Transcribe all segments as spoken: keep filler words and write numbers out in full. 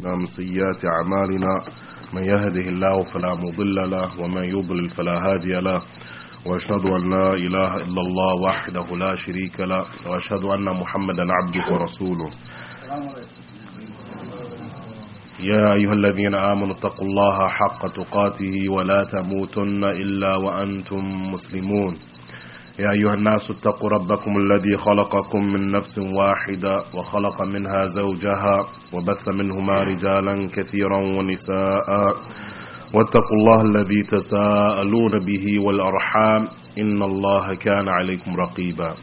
أنفسنا من سيئات أعمالنا من يهده الله فلا مضل له ومن يضلل فلا هادي له وأشهد أن لا إله إلا الله وحده لا شريك له وأشهد أن محمدا عبده ورسوله. يا أيها الذين آمنوا اتقوا الله حق تقاته ولا تموتن إلا وأنتم مسلمون. يا أيها الناس اتقوا ربكم الذي خلقكم من نفس واحدة وخلق منها زوجها وبث منهما رجالا كثيرا ونساء واتقوا الله الذي تساءلون به والأرحام إن الله كان عليكم رقيبا.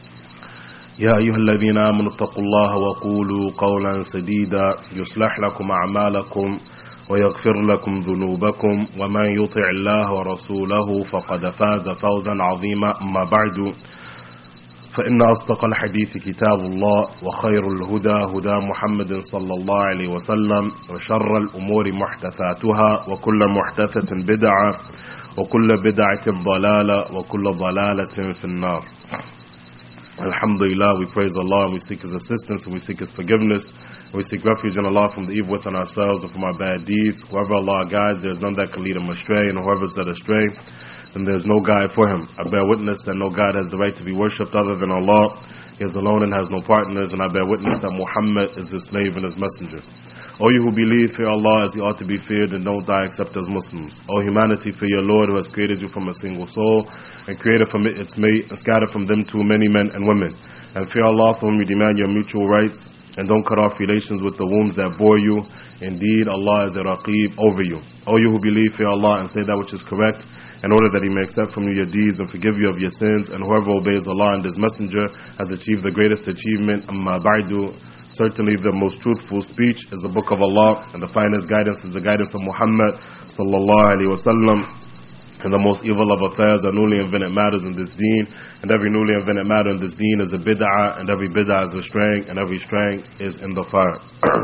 يا أيها الذين آمنوا اتقوا الله وقولوا قولا سديدا يصلح لكم أعمالكم ويغفر لكم ذنوبكم ومن يطع الله ورسوله فقد فاز فوزا عظيما. أما بعد فإن أصدق الحديث كتاب الله وخير الهدى هدى محمد صلى الله عليه وسلم وشر الأمور محدثاتها وكل محدثة بدعة وكل بدعة ضلالة وكل ضلالة في النار. Alhamdulillah, we praise Allah and we seek His assistance and we seek His forgiveness. We seek refuge in Allah from the evil within ourselves and from our bad deeds. Whoever Allah guides, there is none that can lead him astray, and whoever is led astray, then there is no guide for him. I bear witness that no God has the right to be worshipped other than Allah. He is alone and has no partners, and I bear witness that Muhammad is His slave and His messenger. O you who believe, fear Allah as He ought to be feared, and don't die except as Muslims. O humanity, fear your Lord who has created you from a single soul, and created from it its mate, and scattered from them too many men and women. And fear Allah from whom you demand your mutual rights, and don't cut off relations with the wombs that bore you. Indeed, Allah is a Raqib over you. O you who believe, fear Allah and say that which is correct, in order that He may accept from you your deeds and forgive you of your sins. And whoever obeys Allah and His messenger has achieved the greatest achievement. Amma ba'du. Certainly the most truthful speech is the book of Allah, and the finest guidance is the guidance of Muhammad sallallahu alaihi wasallam. And the most evil of affairs are newly invented matters in this deen, and every newly invented matter in this deen is a bid'ah, and every bid'ah is a straying, and every straying is in the fire.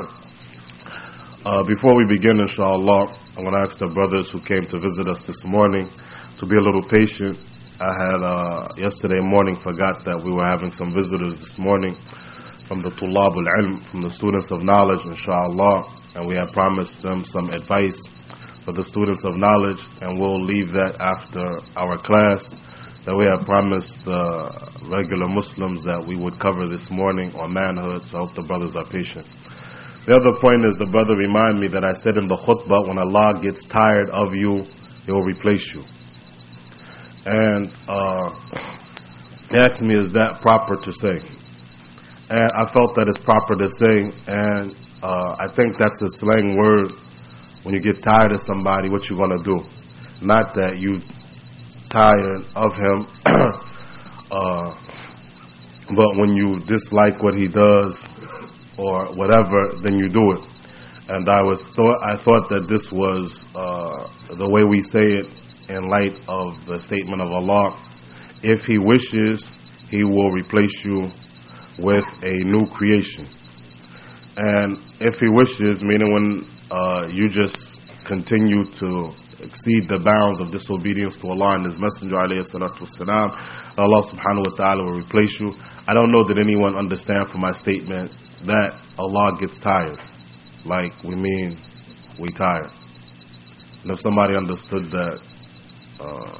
uh, before we begin, inshallah, I'm going to ask the brothers who came to visit us this morning to be a little patient. I had uh, yesterday morning forgot that we were having some visitors this morning from the Tulab al-Ilm, from the students of knowledge, inshallah, and we have promised them some advice for the students of knowledge, and we'll leave that after our class, that we have promised the regular Muslims that we would cover this morning on manhood, so I hope the brothers are patient. The other point is the brother reminded me that I said in the khutbah, when Allah gets tired of you, He will replace you. And uh, he asked me, is that proper to say? And I felt that it's proper to say, and uh, I think that's a slang word. When you get tired of somebody, what you gonna do? Not that you tired of him, uh, but when you dislike what he does or whatever, then you do it. And I was thought I thought that this was uh, the way we say it in light of the statement of Allah. If He wishes, He will replace you with a new creation. And if He wishes, meaning when Uh, you just continue to exceed the bounds of disobedience to Allah and His Messenger alayhi salatu wasalam, Allah subhanahu wa ta'ala will replace you. I don't know that anyone understand from my statement that Allah gets tired. Like we mean we tired. And if somebody understood that, uh,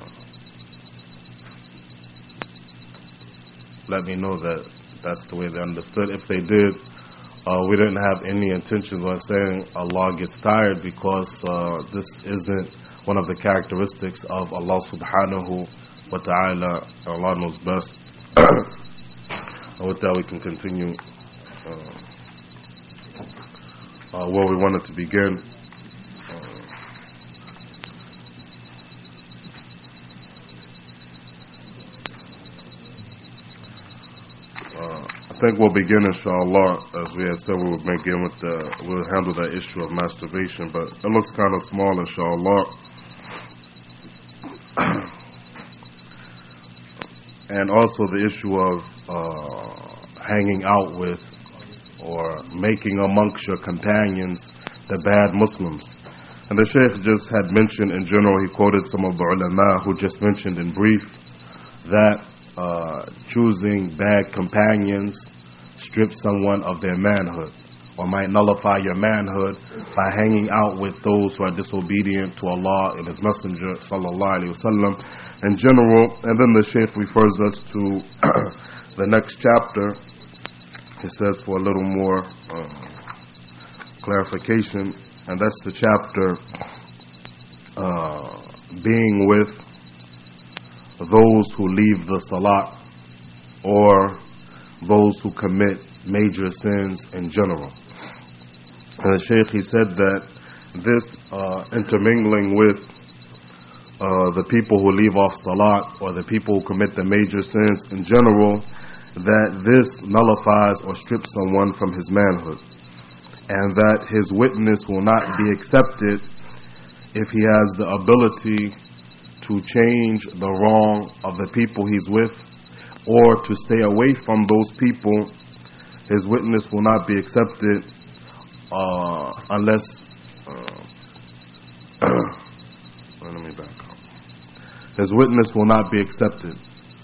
let me know that that's the way they understood. If they did, Uh, we didn't have any intentions on saying Allah gets tired, because uh, this isn't one of the characteristics of Allah subhanahu wa ta'ala. Allah knows best. And with that we can continue uh, uh, where we wanted to begin. I think we'll begin, inshallah, as we had said we would begin with the, we'll handle that issue of masturbation, but it looks kind of small, inshallah. And also the issue of uh, hanging out with or making amongst your companions the bad Muslims. And the Shaykh just had mentioned in general, he quoted some of the ulama who just mentioned in brief that uh, choosing bad companions strips someone of their manhood. or might nullify your manhood by hanging out with those who are disobedient to Allah and His Messenger sallallahu alaihi wasallam in general. And then the Shaykh refers us to the next chapter. He says for a little more uh, clarification, and that's the chapter uh, being with those who leave the salat or those who commit major sins in general. And the Shaykh, he said that this uh, intermingling with uh, the people who leave off salat or the people who commit the major sins in general, that this nullifies or strips someone from his manhood, and that his witness will not be accepted if he has the ability to change the wrong of the people he's with or to stay away from those people. His witness will not be accepted uh, unless uh, let me back up. His witness will not be accepted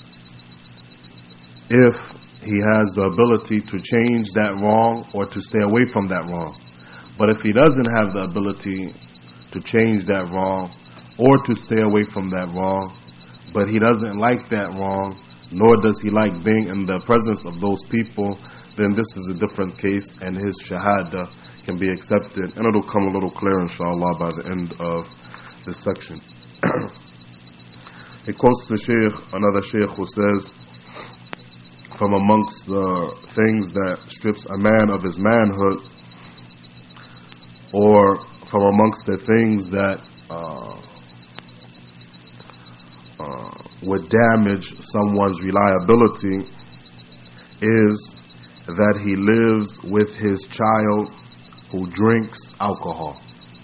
if he has the ability to change that wrong or to stay away from that wrong. But if he doesn't have the ability to change that wrong or to stay away from that wrong, but he doesn't like that wrong, nor does he like being in the presence of those people, then this is a different case, and his shahada can be accepted, and it'll come a little clearer inshallah by the end of this section. He quotes the Shaykh, another Shaykh, who says, from amongst the things that strips a man of his manhood, or from amongst the things that uh, uh, would damage someone's reliability, is that he lives with his child who drinks alcohol,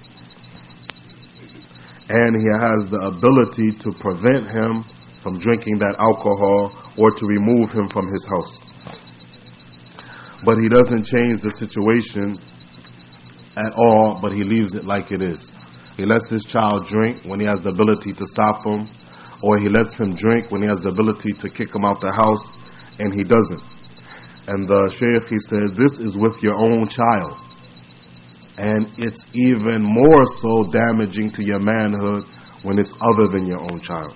and he has the ability to prevent him from drinking that alcohol or to remove him from his house. But he doesn't change the situation at all, but he leaves it like it is. He lets his child drink when he has the ability to stop him, or he lets him drink when he has the ability to kick him out the house, and he doesn't. And the Shaykh, he said, this is with your own child, and it's even more so damaging to your manhood when it's other than your own child.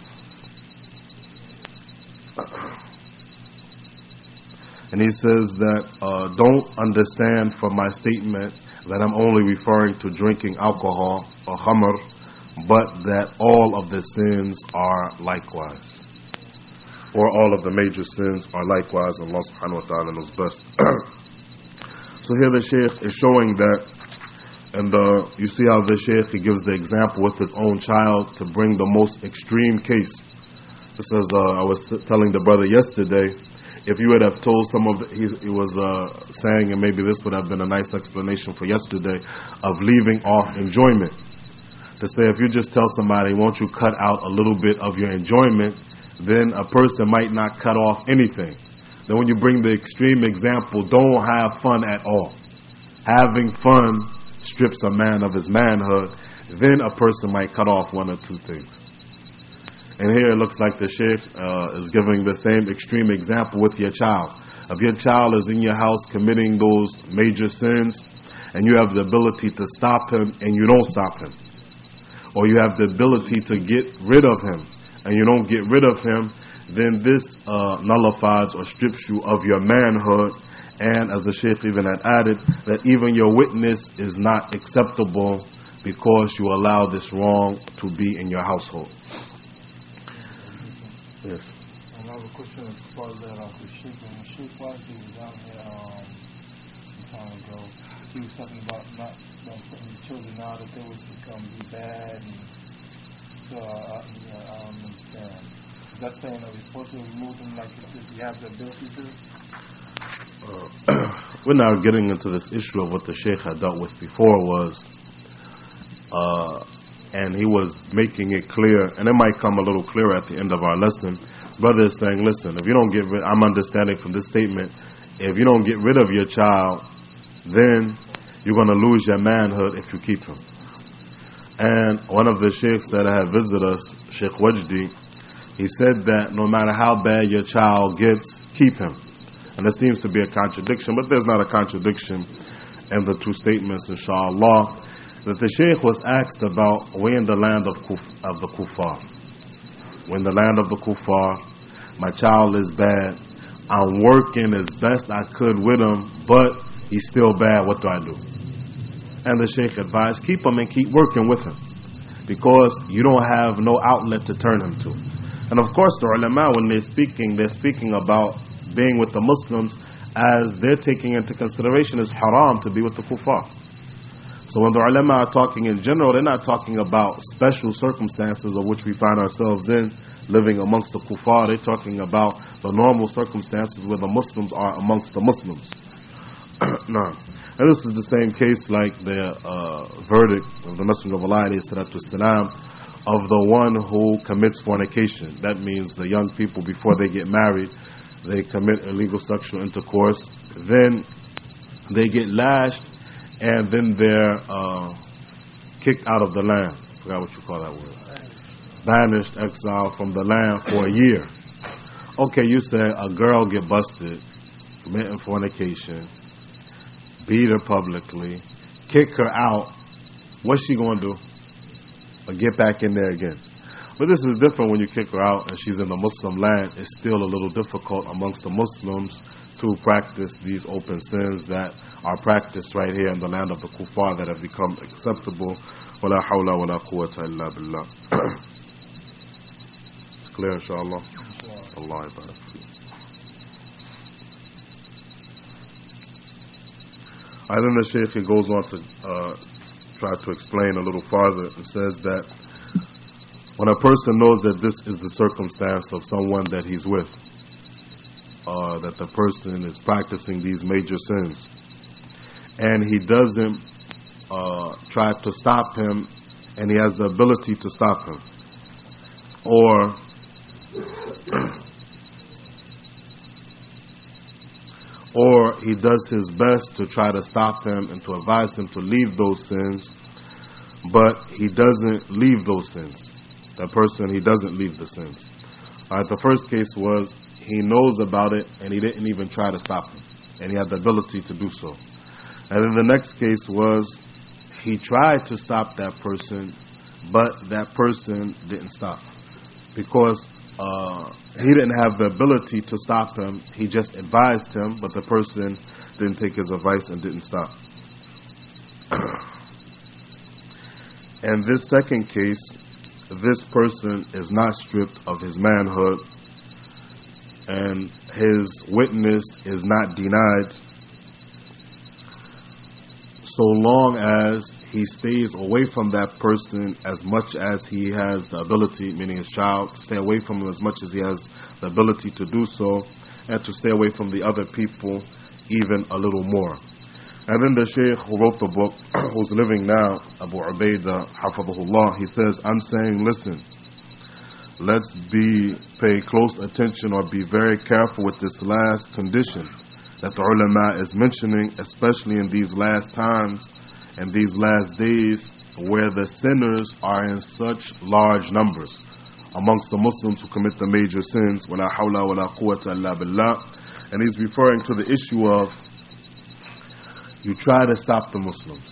And he says that uh, don't understand from my statement that I'm only referring to drinking alcohol or khamr, but that all of the sins are likewise, or all of the major sins are likewise. Allah subhanahu wa ta'ala knows best. So here the Shaykh is showing that, and uh, you see how the Shaykh, he gives the example with his own child to bring the most extreme case. This is, uh, I was telling the brother yesterday, if you would have told some of the, he, he was uh, saying, and maybe this would have been a nice explanation for yesterday, of leaving off enjoyment. To say, if you just tell somebody, won't you cut out a little bit of your enjoyment, then a person might not cut off anything. Then when you bring the extreme example, don't have fun at all. Having fun strips a man of his manhood, then a person might cut off one or two things. And here it looks like the Shaykh uh, is giving the same extreme example with your child. If your child is in your house committing those major sins, and you have the ability to stop him and you don't stop him, or you have the ability to get rid of him and you don't get rid of him, then this uh, nullifies or strips you of your manhood. And as the Shaykh even had added, that even your witness is not acceptable because you allow this wrong to be in your household. Yes. Another question as far as that off the Sheikh. When the Sheikh was, he was out here um, some time ago, he was talking about not, not putting the children out, that they would become be bad, and so uh, yeah, I don't understand. Is that saying that we're supposed to remove them like if you have the ability to? Uh, we're now getting into this issue of what the Shaykh had dealt with before was, uh, and he was making it clear, and it might come a little clearer at the end of our lesson. Brother is saying, listen, if you don't get rid, I'm understanding from this statement, if you don't get rid of your child, then you're going to lose your manhood if you keep him. And one of the sheikhs that had visited us, Sheikh Wajdi, he said that no matter how bad your child gets, keep him. And there seems to be a contradiction, but there's not a contradiction, and the two statements, inshallah, that the Shaykh was asked about, we're in the land of, kuf, of the kuffar. We're in the land of the kuffar. My child is bad. I'm working as best I could with him, but he's still bad. What do I do? And the Shaykh advised, keep him and keep working with him, because you don't have no outlet to turn him to. And of course the ulama, when they're speaking, they're speaking about being with the Muslims as they're taking into consideration it's haram to be with the kuffar. So when the ulama are talking in general, they're not talking about special circumstances of which we find ourselves in, living amongst the kuffar. They're talking about the normal circumstances where the Muslims are amongst the Muslims. No. And this is the same case like the uh, verdict of the Messenger of Allah salam, of the one who commits fornication. That means the young people, before they get married, they commit illegal sexual intercourse. Then they get lashed, and then they're uh, kicked out of the land. I forgot what you call that word. Banished, exiled from the land for a year. Okay, you say a girl get busted, committing fornication, beat her publicly, kick her out. What's she going to do? Or get back in there again? But this is different when you kick her out and she's in the Muslim land. It's still a little difficult amongst the Muslims to practice these open sins that are practiced right here in the land of the kuffar that have become acceptable. وَلَا حَوْلَ وَلَا قُوَّةَ إِلَّا بِاللَّهِ. It's clear, inshallah? Allah ibarak. And then the Shaykh, he goes on to uh, try to explain a little farther and says that when a person knows that this is the circumstance of someone that he's with, uh, that the person is practicing these major sins, and he doesn't uh, try to stop him, and he has the ability to stop him, or or he does his best to try to stop him and to advise him to leave those sins, but he doesn't leave those sins. That person, he doesn't leave the sins. All right, the first case was he knows about it and he didn't even try to stop him, and he had the ability to do so. And then the next case was he tried to stop that person, but that person didn't stop, because Uh, he didn't have the ability to stop him. He just advised him, but the person didn't take his advice and didn't stop. And this second case, this person is not stripped of his manhood, and his witness is not denied, so long as he stays away from that person as much as he has the ability, meaning his child, to stay away from him as much as he has the ability to do so, and to stay away from the other people even a little more. And then the Shaykh who wrote the book, who's living now, Abu Ubaidah, Hafadhullah, he says, I'm saying, listen, let's be, pay close attention or be very careful with this last condition that the ulama is mentioning, especially in these last times and these last days where the sinners are in such large numbers amongst the Muslims who commit the major sins. وَلَا حَوْلَ وَلَا قُوَّةَ إِلَّا بِاللَّهِ. And he's referring to the issue of, you try to stop the Muslims,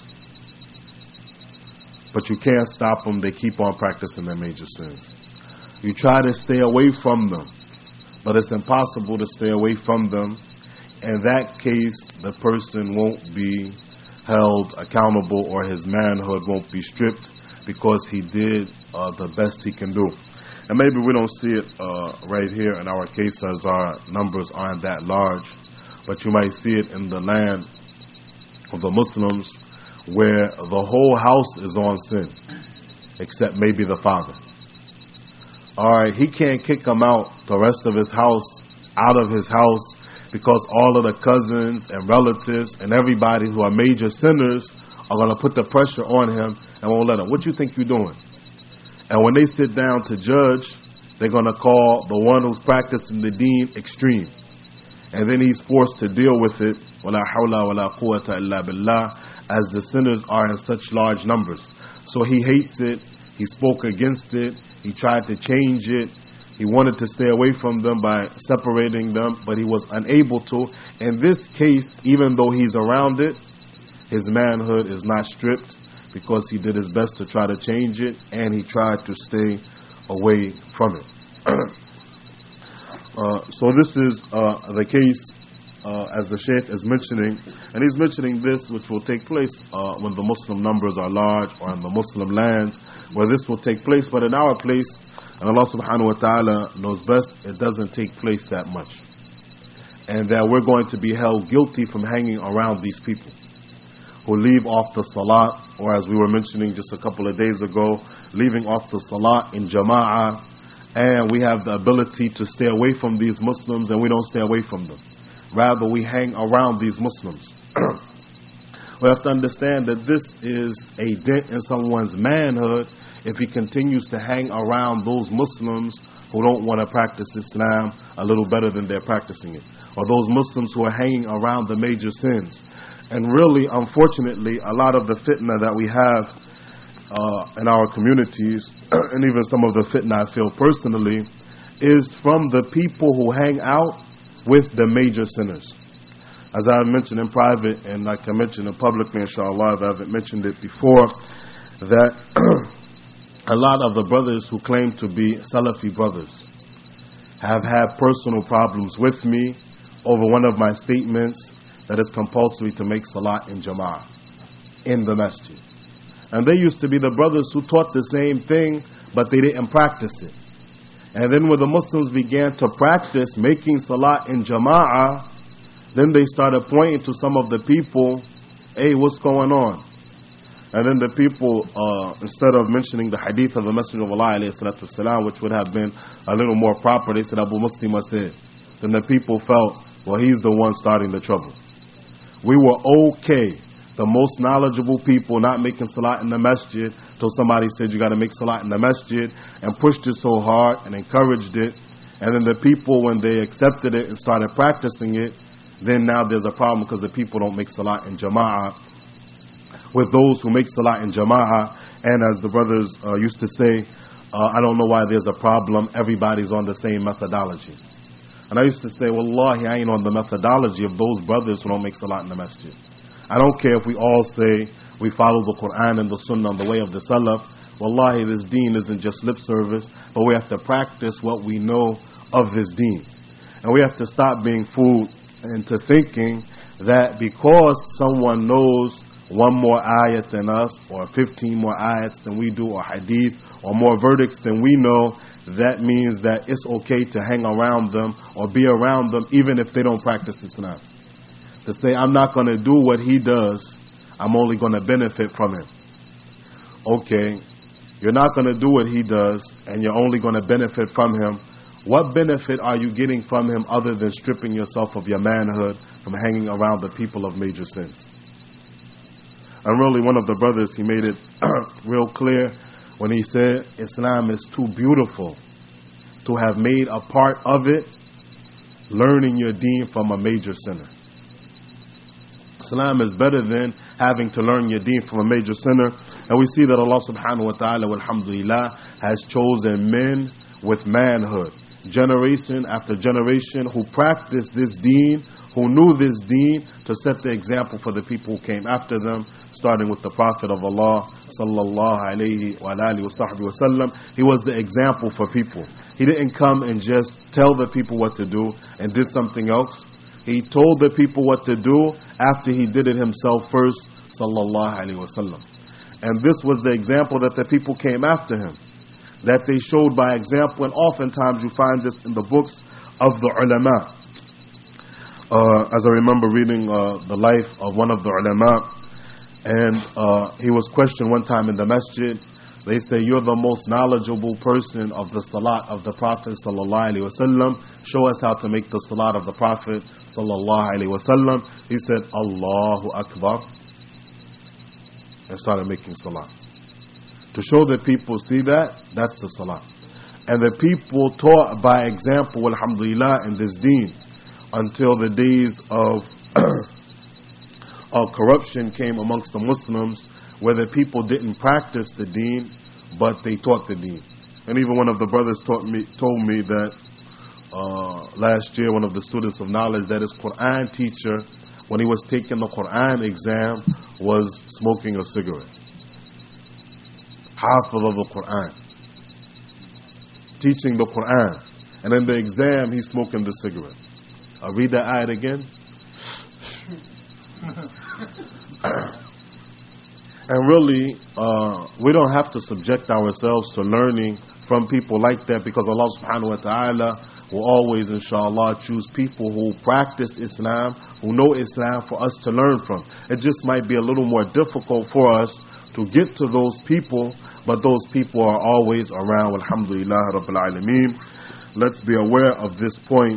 but you can't stop them. They keep on practicing their major sins. You try to stay away from them, but it's impossible to stay away from them. In that case, the person won't be held accountable, or his manhood won't be stripped, because he did uh, the best he can do. And maybe we don't see it uh, right here in our case, as our numbers aren't that large, but you might see it in the land of the Muslims where the whole house is on sin, except maybe the father. Alright, he can't kick him out, the rest of his house, out of his house, because all of the cousins and relatives and everybody who are major sinners are going to put the pressure on him and won't let him. What you think you're doing? And when they sit down to judge, they're going to call the one who's practicing the deen extreme. And then he's forced to deal with it, وَلَا حَوْلَ وَلَا قُوَّةَ إِلَّا بِاللَّهِ, as the sinners are in such large numbers. So he hates it. He spoke against it. He tried to change it. He wanted to stay away from them by separating them, but he was unable to. In this case, even though he's around it, his manhood is not stripped because he did his best to try to change it and he tried to stay away from it. uh, so this is uh, the case uh, as the Shaykh is mentioning, and he's mentioning this which will take place uh, when the Muslim numbers are large or in the Muslim lands where this will take place, but in our place, and Allah subhanahu wa ta'ala knows best, it doesn't take place that much. And that we're going to be held guilty from hanging around these people who leave off the salat, or as we were mentioning just a couple of days ago, leaving off the salat in jama'ah, and we have the ability to stay away from these Muslims and we don't stay away from them. Rather, we hang around these Muslims. We have to understand that this is a dent in someone's manhood if he continues to hang around those Muslims who don't want to practice Islam a little better than they're practicing it, or those Muslims who are hanging around the major sins. And really, unfortunately, a lot of the fitna that we have uh, in our communities, and even some of the fitna I feel personally, is from the people who hang out with the major sinners. As I mentioned in private, and like I mentioned in publicly, inshallah, if I haven't mentioned it before, that a lot of the brothers who claim to be Salafi brothers have had personal problems with me over one of my statements that it's compulsory to make salat in jama'ah, in the masjid. And they used to be the brothers who taught the same thing, but they didn't practice it. And then when the Muslims began to practice making salat in jama'ah, then they started pointing to some of the people, hey, what's going on? And then the people, uh, instead of mentioning the hadith of the Messenger of Allah, alayhi salatu wasalam, which would have been a little more proper, they said, Abu Muslim said. Then the people felt, well, he's the one starting the trouble. We were okay, the most knowledgeable people, not making salat in the masjid, till somebody said you got to make salat in the masjid, and pushed it so hard and encouraged it. And then the people, when they accepted it and started practicing it, then now there's a problem because the people don't make salat in jama'ah with those who make salat in jama'ah. And as the brothers uh, used to say, uh, I don't know why there's a problem, everybody's on the same methodology. And I used to say, wallahi, I ain't on the methodology of those brothers who don't make salat in the masjid. I don't care if we all say we follow the Quran and the Sunnah and the way of the Salaf. Wallahi, this deen isn't just lip service, but we have to practice what we know of this deen. And we have to stop being fooled into thinking that because someone knows one more ayat than us, or fifteen more ayats than we do, or hadith, or more verdicts than we know, that means that it's okay to hang around them or be around them even if they don't practice Islam. To say, I'm not going to do what he does, I'm only going to benefit from him. Okay, you're not going to do what he does and you're only going to benefit from him. What benefit are you getting from him other than stripping yourself of your manhood from hanging around the people of major sins? And really, one of the brothers, he made it real clear when he said, Islam is too beautiful to have made a part of it learning your deen from a major sinner. Islam is better than having to learn your deen from a major sinner. And we see that Allah subhanahu wa ta'ala, alhamdulillah, has chosen men with manhood, generation after generation, who practiced this deen, who knew this deen, to set the example for the people who came after them, starting with the Prophet of Allah sallallahu alayhi wa alihi wa sahbihi wa sallam. He was the example for people. He didn't come and just tell the people what to do and did something else. He told the people what to do after he did it himself first, sallallahu alayhi wa sallam. And this was the example that the people came after him, that they showed by example. And oftentimes you find this in the books of the ulama. Uh, as I remember reading uh, the life of one of the ulama, and uh, he was questioned one time in the masjid. They say, you're the most knowledgeable person of the salat of the Prophet sallallahu alaihi wasallam. Show us how to make the salat of the Prophet sallallahu alaihi wasallam. He said, Allahu Akbar, and started making salat. To show that people see that, that's the salat. And the people taught by example, alhamdulillah, in this deen, until the days of of corruption came amongst the Muslims, where the people didn't practice the deen, but they taught the deen. And even one of the brothers taught me, told me that uh, last year, one of the students of knowledge, that his Quran teacher, when he was taking the Quran exam, was smoking a cigarette. Hafiz of the Quran, teaching the Quran, and in the exam he's smoking the cigarette. I'll read that ayat again. And really, uh, we don't have to subject ourselves to learning from people like that, because Allah subhanahu wa ta'ala will always, inshallah, choose people who practice Islam, who know Islam, for us to learn from. It just might be a little more difficult for us to get to those people, but those people are always around. Alhamdulillah Rabbil Alameen. Let's be aware of this point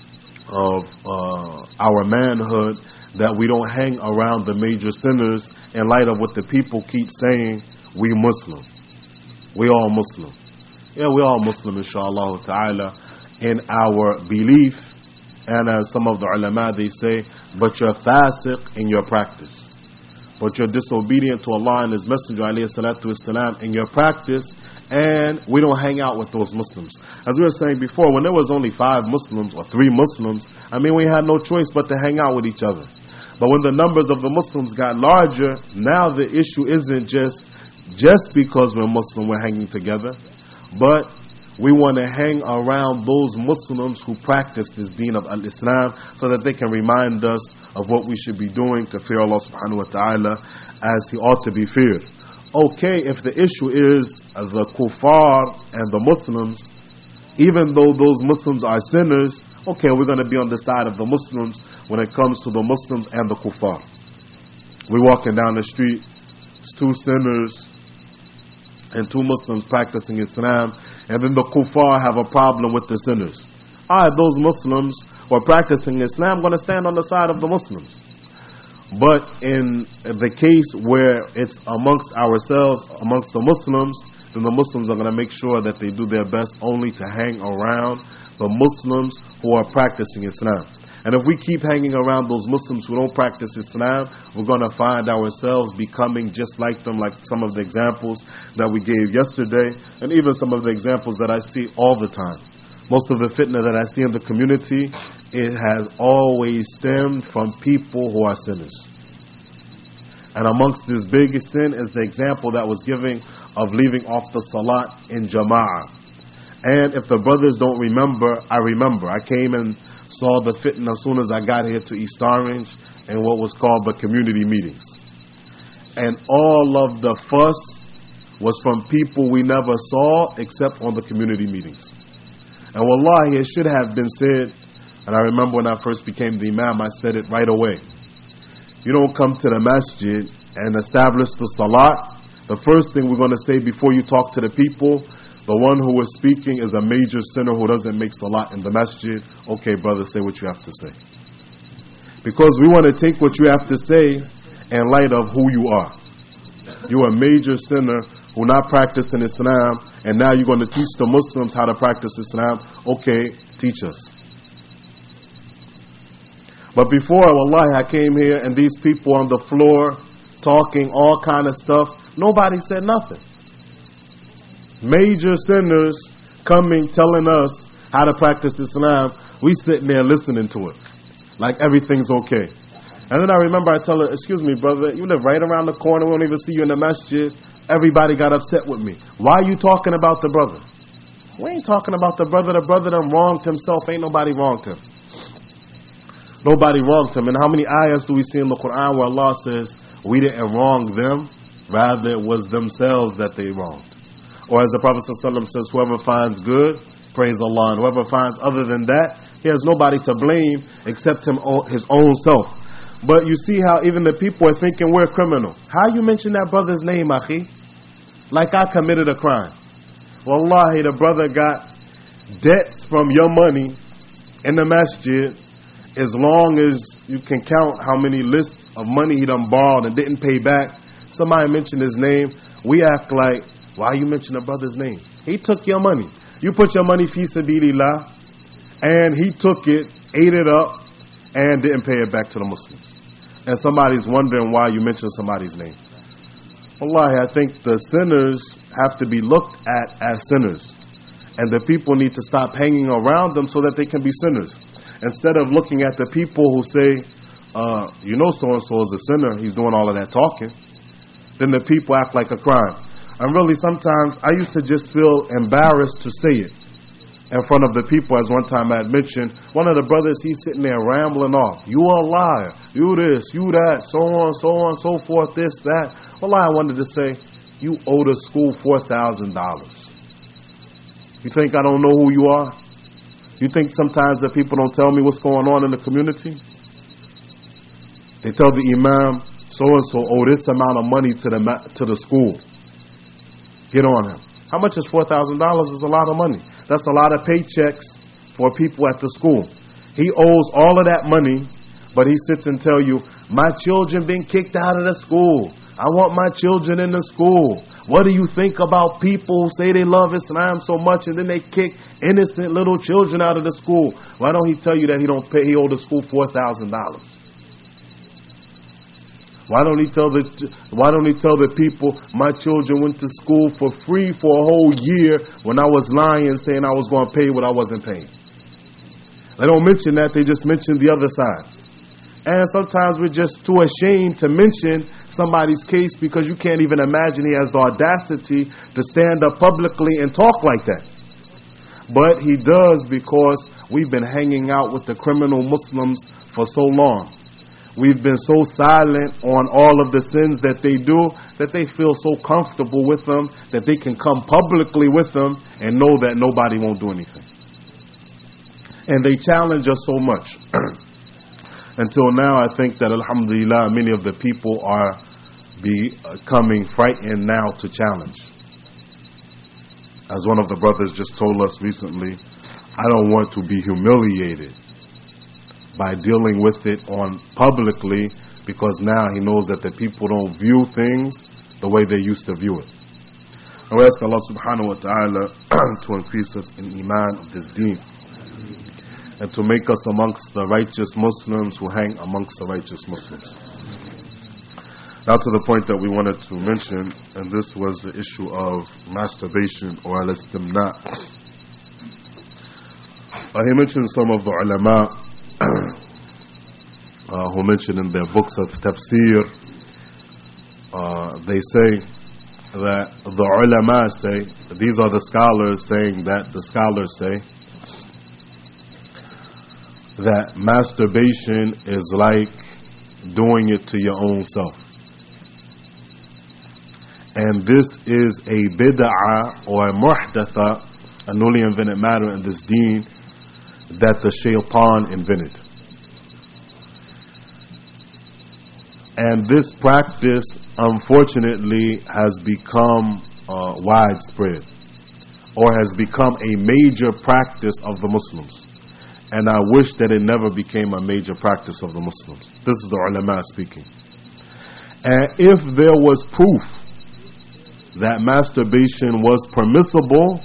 of uh, our manhood, that we don't hang around the major sinners in light of what the people keep saying, we Muslim. We all Muslim. Yeah, we all Muslim, inshallah ta'ala, in our belief. And as some of the ulama, they say, but you're fasiq in your practice. But you're disobedient to Allah and His Messenger, alayhi salatu wasalam, in your practice. And we don't hang out with those Muslims. As we were saying before, when there was only five Muslims or three Muslims, I mean, we had no choice but to hang out with each other. But when the numbers of the Muslims got larger, now the issue isn't just just because we're Muslim, we're hanging together, but we want to hang around those Muslims who practice this deen of al-Islam, so that they can remind us of what we should be doing to fear Allah subhanahu wa ta'ala as He ought to be feared. Okay, if the issue is the kuffar and the Muslims, even though those Muslims are sinners, okay, we're going to be on the side of the Muslims when it comes to the Muslims and the kuffar. We're walking down the street, it's two sinners and two Muslims practicing Islam, and then the kuffar have a problem with the sinners. Alright, those Muslims who are practicing Islam are going to stand on the side of the Muslims. But in the case where it's amongst ourselves, amongst the Muslims, then the Muslims are going to make sure that they do their best only to hang around the Muslims who are practicing Islam. And if we keep hanging around those Muslims who don't practice Islam, we're going to find ourselves becoming just like them, like some of the examples that we gave yesterday, and even some of the examples that I see all the time. Most of the fitna that I see in the community, it has always stemmed from people who are sinners. And amongst this biggest sin is the example that was given of leaving off the salat in jama'ah. And if the brothers don't remember, I remember. I came and saw the fitna as soon as I got here to East Orange in what was called the community meetings. And all of the fuss was from people we never saw except on the community meetings. And wallahi, it should have been said, and I remember when I first became the imam, I said it right away. You don't come to the masjid and establish the salat. The first thing we're going to say before you talk to the people, the one who is speaking is a major sinner who doesn't make salat in the masjid. Okay, brother, say what you have to say. Because we want to take what you have to say in light of who you are. You're a major sinner who not practicing Islam, and now you're going to teach the Muslims how to practice Islam. Okay, teach us. But before, wallahi, I came here and these people on the floor talking all kind of stuff, nobody said nothing. Major sinners coming telling us how to practice Islam, we sitting there listening to it like everything's okay. And then I remember I tell her, excuse me brother, you live right around the corner, we don't even see you in the masjid. Everybody got upset with me. Why are you talking about the brother? We ain't talking about the brother. The brother done wronged himself. Ain't nobody wronged him. Nobody wronged him. And how many ayahs do we see in the Quran where Allah says we didn't wrong them, rather it was themselves that they wronged? Or as the Prophet ﷺ says, whoever finds good, praise Allah. And whoever finds other than that, he has nobody to blame except him, his own self. But you see how even the people are thinking we're criminal. How you mention that brother's name, akhi? Like I committed a crime. Wallahi, the brother got debts from your money in the masjid. As long as you can count how many lists of money he done borrowed and didn't pay back, somebody mentioned his name, we act like, why you mention a brother's name? He took your money. You put your money fi sabilillah, and he took it, ate it up, and didn't pay it back to the Muslims. And somebody's wondering why you mention somebody's name. Wallahi, I think the sinners have to be looked at as sinners. And the people need to stop hanging around them so that they can be sinners. Instead of looking at the people who say, uh, you know so-and-so is a sinner, he's doing all of that talking, then the people act like a crime. And really sometimes I used to just feel embarrassed to say it in front of the people. As one time I had mentioned, one of the brothers, he's sitting there rambling off. You a liar. You this, you that, so on, so on, so forth, this, that. Well, I wanted to say, you owe the school four thousand dollars. You think I don't know who you are? You think sometimes that people don't tell me what's going on in the community? They tell the imam, so-and-so owe this amount of money to the to the school. Get on him. How much is four thousand dollars? Is a lot of money. That's a lot of paychecks for people at the school. He owes all of that money, but he sits and tell you, my children been kicked out of the school. I want my children in the school. What do you think about people who say they love Islam so much and then they kick innocent little children out of the school? Why don't he tell you that he don't pay? He owed the school four thousand dollars. Why don't he tell the Why don't he tell the people, my children went to school for free for a whole year when I was lying, saying I was going to pay what I wasn't paying? They don't mention that. They just mention the other side. And sometimes we're just too ashamed to mention somebody's case because you can't even imagine he has the audacity to stand up publicly and talk like that. But he does because we've been hanging out with the criminal Muslims for so long. We've been so silent on all of the sins that they do that they feel so comfortable with them that they can come publicly with them and know that nobody won't do anything. And they challenge us so much. Until now, I think that, alhamdulillah, many of the people are becoming frightened now to challenge. As one of the brothers just told us recently, I don't want to be humiliated by dealing with it on publicly, because now he knows that the people don't view things the way they used to view it. And we ask Allah subhanahu wa ta'ala to increase us in iman of this deen, and to make us amongst the righteous Muslims who hang amongst the righteous Muslims. Now to the point that we wanted to mention, and this was the issue of masturbation or al-istimna. Uh, he mentioned some of the ulama uh, who mentioned in their books of tafsir, uh, they say that the ulama say, these are the scholars saying that the scholars say that masturbation is like doing it to your own self. And this is a bid'ah or a muhdatha, a newly invented matter in this deen that the shaitan invented. And this practice, unfortunately, has become uh, widespread, or has become a major practice of the Muslims. And I wish that it never became a major practice of the Muslims. This is the ulama speaking. And if there was proof that masturbation was permissible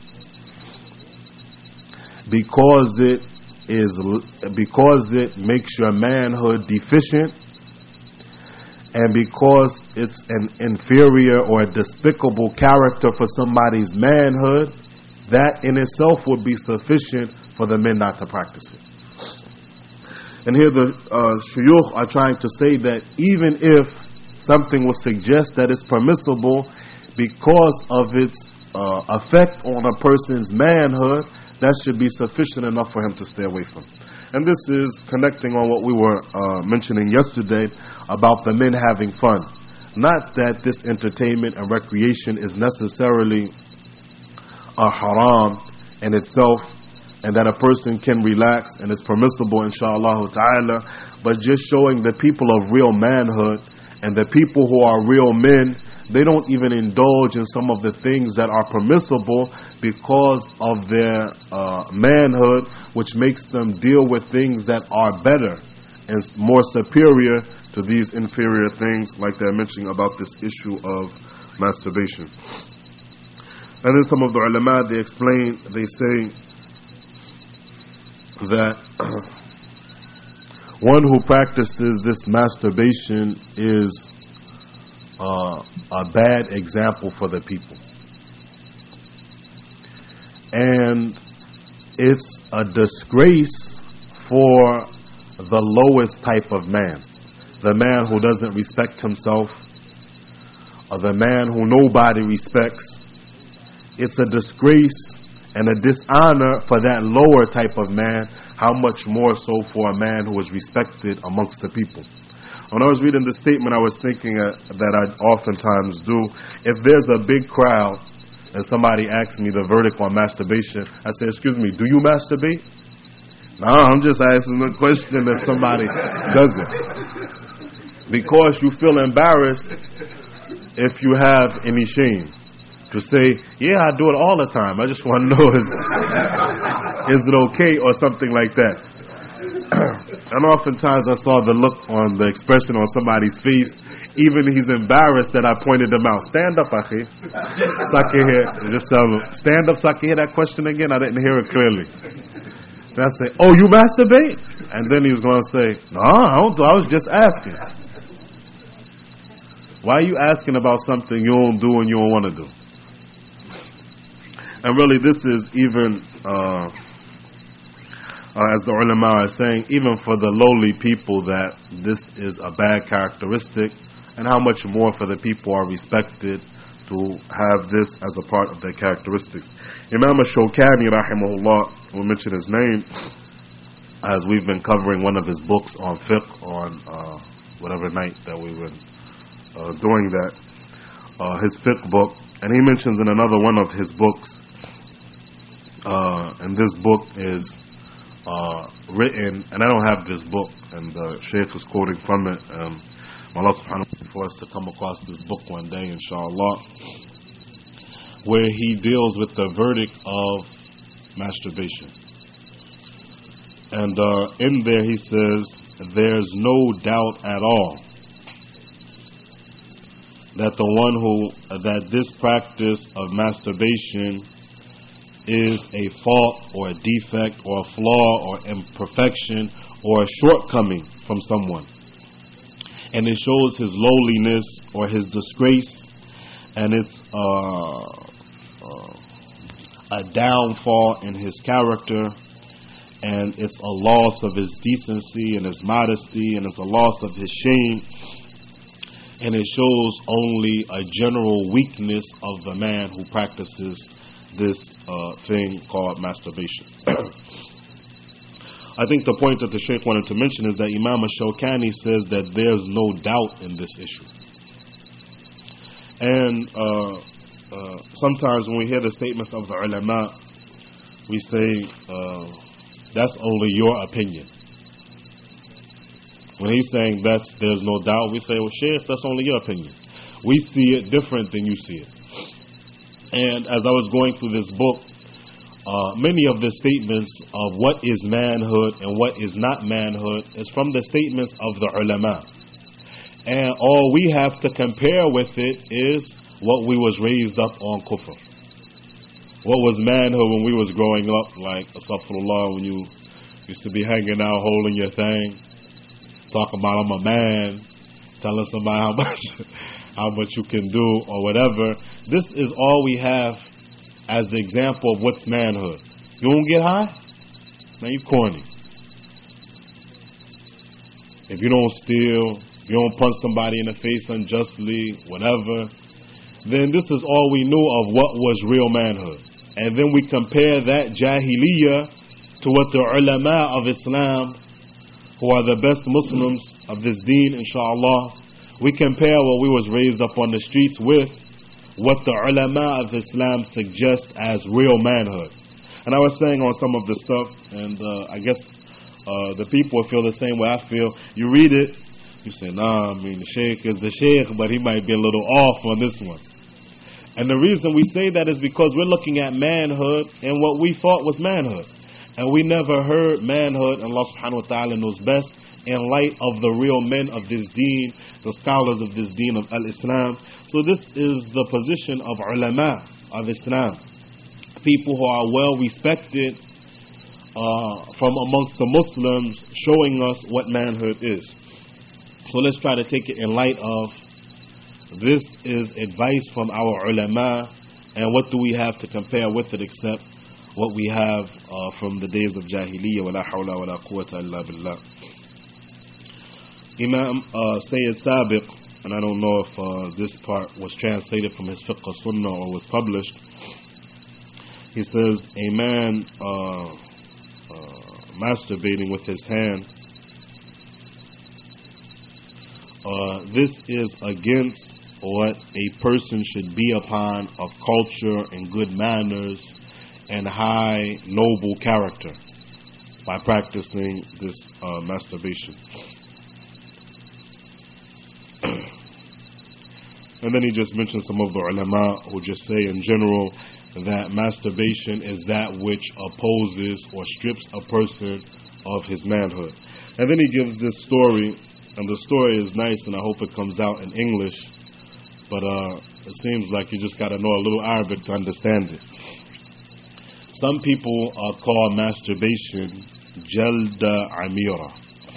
because it is because it makes your manhood deficient, and because it's an inferior or a despicable character for somebody's manhood, that in itself would be sufficient for the men not to practice it. And here the uh, shuyukh are trying to say that even if something will suggest that it's permissible because of its uh, effect on a person's manhood, that should be sufficient enough for him to stay away from. And this is connecting on what we were uh, mentioning yesterday about the men having fun. Not that this entertainment and recreation is necessarily a haram in itself, and that a person can relax and it's permissible, inshallah ta'ala, but just showing the people of real manhood and the people who are real men, they don't even indulge in some of the things that are permissible because of their uh, manhood, which makes them deal with things that are better and more superior to these inferior things, like they're mentioning about this issue of masturbation. And then some of the ulama, they explain, they say that one who practices this masturbation is uh, a bad example for the people, and it's a disgrace for the lowest type of man. The man who doesn't respect himself, or the man who nobody respects. It's a disgrace and a dishonor for that lower type of man, how much more so for a man who is respected amongst the people. When I was reading the statement, I was thinking uh, that I oftentimes do. If there's a big crowd and somebody asks me the verdict on masturbation, I say, excuse me, do you masturbate? No, I'm just asking the question if somebody does it. Because you feel embarrassed if you have any shame. To say, yeah, I do it all the time. I just want to know, is, is it okay or something like that. And oftentimes I saw the look on the expression on somebody's face. Even he's embarrassed that I pointed them out. Stand up, Akhi. So I can hear, just tell him, stand up so I can hear that question again. I didn't hear it clearly. Then I say, oh, you masturbate? And then he was going to say, no, I don't do. I was just asking. Why are you asking about something you don't do and you don't want to do? And really, this is even, uh, uh, as the ulama are saying, even for the lowly people, that this is a bad characteristic, and how much more for the people who are respected to have this as a part of their characteristics. Imam Shawkani, rahimahullah, we'll mention his name, as we've been covering one of his books on fiqh on uh, whatever night that we were uh, doing that, uh, his fiqh book, and he mentions in another one of his books, Uh, and this book is uh, written, and I don't have this book, and the Shaykh is quoting from it. Um, Allah subhanahu wa ta'ala for us to come across this book one day, inshallah, where he deals with the verdict of masturbation. And uh, in there he says, there's no doubt at all that the one who, that this practice of masturbation is a fault or a defect or a flaw or imperfection or a shortcoming from someone. And it shows his lowliness or his disgrace, and it's uh, uh, a downfall in his character, and it's a loss of his decency and his modesty, and it's a loss of his shame, and it shows only a general weakness of the man who practices this uh, thing called masturbation. I think the point that the Shaykh wanted to mention is that Imam Shawkani says that there's no doubt in this issue. And uh, uh, sometimes when we hear the statements of the ulama, we say, uh, that's only your opinion. When he's saying that's there's no doubt, we say, well, Shaykh, that's only your opinion. We see it different than you see it. And as I was going through this book, uh, many of the statements of what is manhood and what is not manhood is from the statements of the ulama. And all we have to compare with it is what we was raised up on kufr. What was manhood when we was growing up, like, astaghfirullah, when you used to be hanging out, holding your thing, talking about I'm a man, telling somebody how much how much you can do or whatever. This is all we have as the example of what's manhood. You won't get high? Now you corny. If you don't steal, if you don't punch somebody in the face unjustly, whatever, then this is all we knew of what was real manhood. And then we compare that jahiliyyah to what the ulama of Islam, who are the best Muslims of this deen, inshallah, we compare what we was raised up on the streets with what the ulama of Islam suggest as real manhood. And I was saying on some of the stuff, and uh, I guess uh, the people feel the same way I feel. You read it, you say, nah, I mean, the Shaykh is the Shaykh, but he might be a little off on this one. And the reason we say that is because we're looking at manhood and what we thought was manhood. And we never heard manhood, and Allah subhanahu wa ta'ala knows best, in light of the real men of this deen, the scholars of this deen of Al-Islam. So this is the position of ulama of Islam, people who are well respected uh, from amongst the Muslims, showing us what manhood is. So let's try to take it in light of this is advice from our ulama, and what do we have to compare with it except what we have uh, from the days of Jahiliyyah, wa la hawla wa la quwwata illa billah. Imam uh, Sayyid Sabiq, and I don't know if uh, this part was translated from his Fiqh Sunnah or was published, he says, a man uh, uh, masturbating with his hand, uh, this is against what a person should be upon of culture and good manners and high noble character by practicing this uh, masturbation. And then he just mentioned some of the ulama who just say in general that masturbation is that which opposes or strips a person of his manhood. And then he gives this story, and the story is nice, and I hope it comes out in English, but uh, it seems like you just got to know a little Arabic to understand it. Some people uh, call masturbation jalda amira.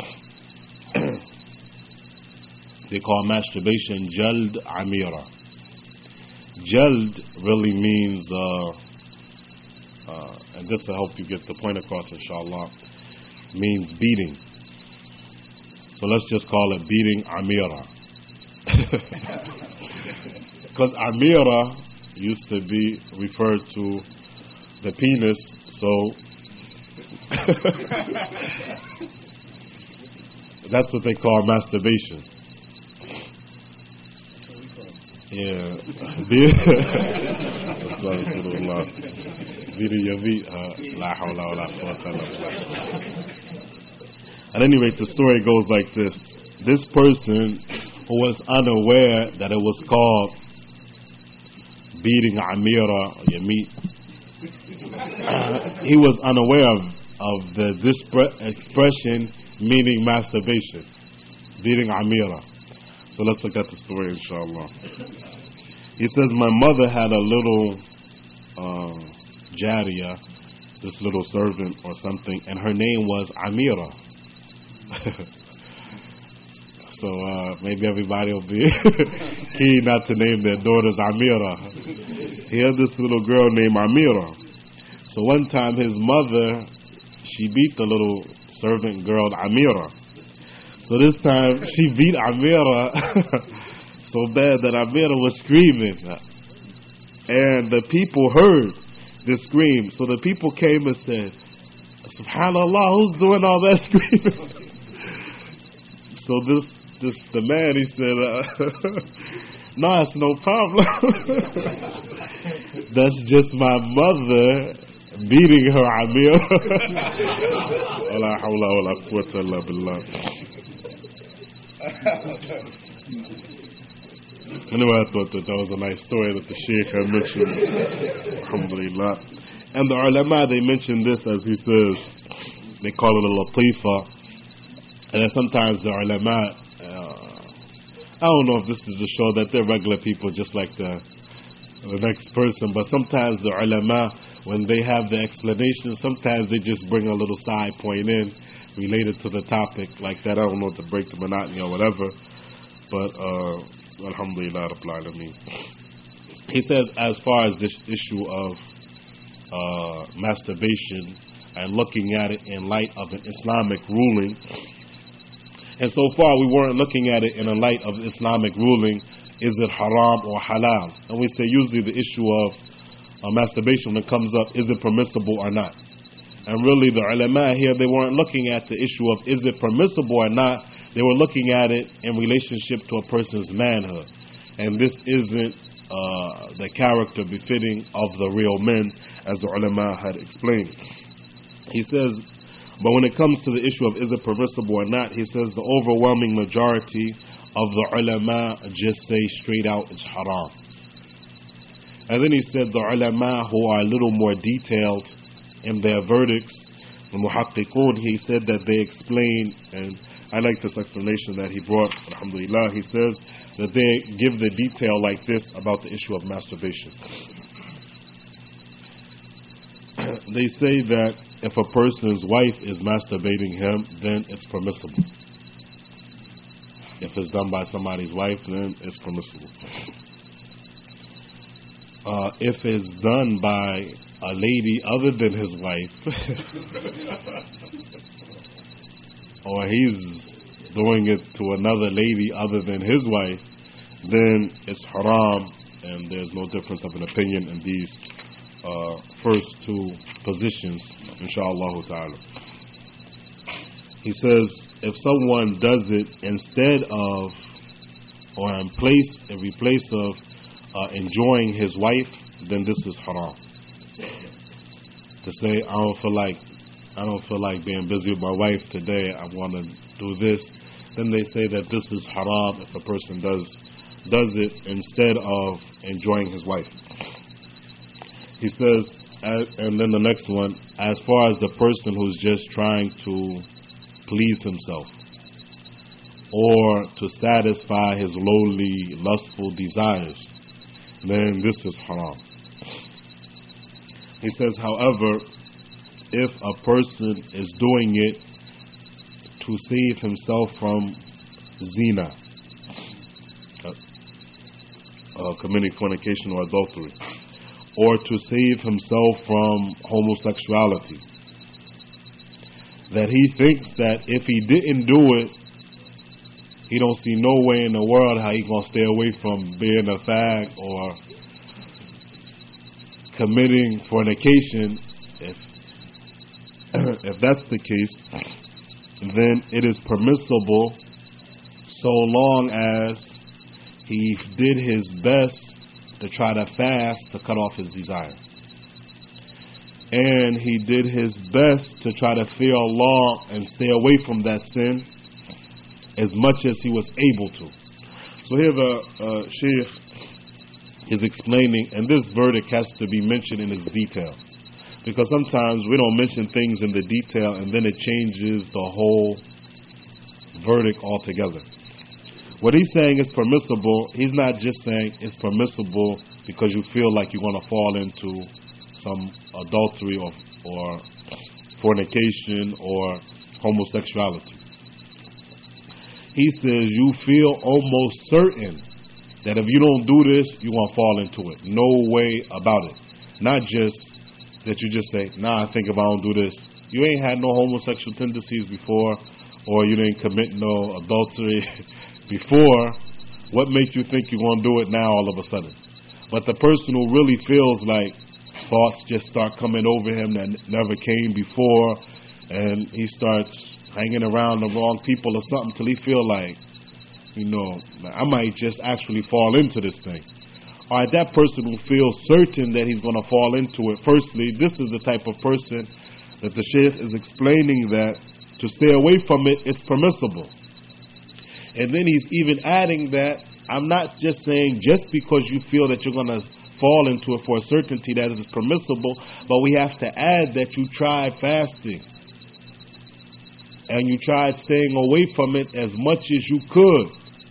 They call masturbation jald amira. Jald really means, uh, uh, and this will help you get the point across, inshallah, means beating. So let's just call it beating amira. Because amira used to be referred to the penis, so that's what they call masturbation. Yeah. At any rate, the story goes like this. This person who was unaware that it was called beating amira, yamit, uh, he was unaware of, of the this expression meaning masturbation, beating amira. So let's look at the story, inshallah. He says, my mother had a little uh, jariya, this little servant or something, and her name was Amira. So uh, maybe everybody will be keen not to name their daughters Amira. He had this little girl named Amira. So one time his mother, she beat the little servant girl Amira. So this time she beat Amira so bad that Amira was screaming. And the people heard the scream. So the people came and said, Subhanallah, who's doing all that screaming? So this, this the man, he said, uh, no, it's no problem. That's just my mother beating her Amira. Wala hawla wala quwwata illa billah. Anyway, I thought that that was a nice story that the Shaykh had mentioned. Alhamdulillah. And the ulama, they mention this, as he says, they call it a latifa. And then sometimes the ulama, uh, I don't know if this is to show that they're regular people just like the, the next person, but sometimes the ulama, when they have the explanation, sometimes they just bring a little side point in related to the topic like that. I don't know, to break the monotony or whatever, but uh, alhamdulillah rabbil alameen. He says, as far as this issue of uh, masturbation and looking at it in light of an Islamic ruling, and so far we weren't looking at it in a light of Islamic ruling, is it haram or halal? And we say usually the issue of uh, masturbation, when it comes up, is it permissible or not? And really the ulama here, they weren't looking at the issue of is it permissible or not. They were looking at it in relationship to a person's manhood. And this isn't uh, the character befitting of the real men, as the ulama had explained. He says, but when it comes to the issue of is it permissible or not, he says the overwhelming majority of the ulama just say straight out it's haram. And then he said the ulama who are a little more detailed in their verdicts, the muhaqqiqun, he said that they explain, and I like this explanation that he brought, alhamdulillah. He says that they give the detail like this about the issue of masturbation. They say that if a person's wife is masturbating him, then it's permissible. If it's done by somebody's wife, then it's permissible. Uh, if it's done by a lady other than his wife, or he's doing it to another lady other than his wife, then it's haram, and there's no difference of an opinion in these uh, first two positions, inshaAllah ta'ala. He says, if someone does it instead of, or in place, in replace of uh, enjoying his wife, then this is haram. To say, I don't feel like, I don't feel like being busy with my wife today, I want to do this, then they say that this is haram if a person does does it instead of enjoying his wife. He says, and then the next one, as far as the person who's just trying to please himself or to satisfy his lowly, lustful desires, then this is haram. He says, however, if a person is doing it to save himself from zina, uh, uh, committing fornication or adultery, or to save himself from homosexuality, that he thinks that if he didn't do it, he don't see no way in the world how he gonna stay away from being a fag or committing fornication. If if that's the case, then it is permissible so long as he did his best to try to fast to cut off his desire, and he did his best to try to fear Allah and stay away from that sin as much as he was able to. So here the uh, Shaykh is explaining, and this verdict has to be mentioned in its detail, because sometimes we don't mention things in the detail and then it changes the whole verdict altogether. What he's saying is permissible. He's not just saying it's permissible because you feel like you're going to fall into some adultery or, or fornication or homosexuality. He says you feel almost certain that if you don't do this, you're going to fall into it. No way about it. Not just that you just say, nah, I think if I don't do this, you ain't had no homosexual tendencies before, or you didn't commit no adultery before. What makes you think you're going to do it now all of a sudden? But the person who really feels like thoughts just start coming over him that never came before, and he starts hanging around the wrong people or something till he feel like, you know, I might just actually fall into this thing. All right, that person who feels certain that he's going to fall into it, firstly, this is the type of person that the Shaykh is explaining that to stay away from it, it's permissible. And then he's even adding that I'm not just saying just because you feel that you're going to fall into it for a certainty that it is permissible, but we have to add that you tried fasting and you tried staying away from it as much as you could.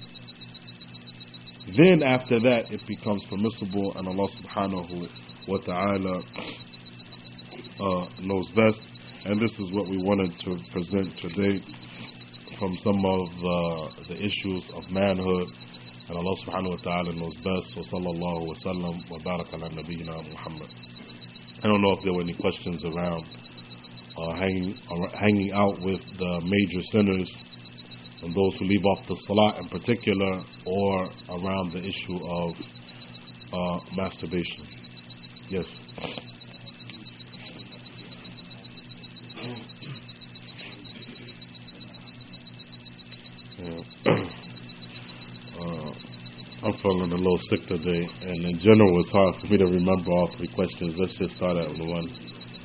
Then after that it becomes permissible, and Allah subhanahu wa ta'ala uh, knows best. And this is what we wanted to present today from some of uh, the issues of manhood, and Allah subhanahu wa ta'ala knows best. Wa sallallahu wa sallam wa baraka ala nabiyyina Muhammad. I don't know if there were any questions around uh, hanging uh, hanging out with the major sinners and those who leave off the salah in particular, or around the issue of uh, masturbation. Yes. Yeah. uh, I'm feeling a little sick today, and in general it's hard for me to remember all three questions. Let's just start out with the one.